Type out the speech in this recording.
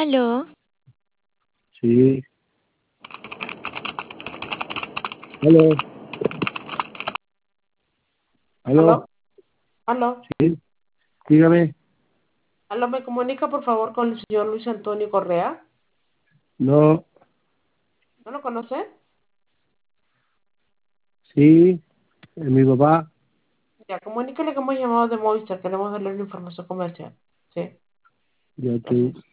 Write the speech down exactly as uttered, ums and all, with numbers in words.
Aló, Sí, aló, aló, ¿Aló? ¿Aló? sí, dígame, ¿Aló? ¿Me comunica por favor con el señor Luis Antonio Correa? no, ¿No lo conoce? sí, es mi papá, Ya, comuníquele que hemos llamado de Movistar, queremos darle una información comercial. Sí, ya estoy, gracias.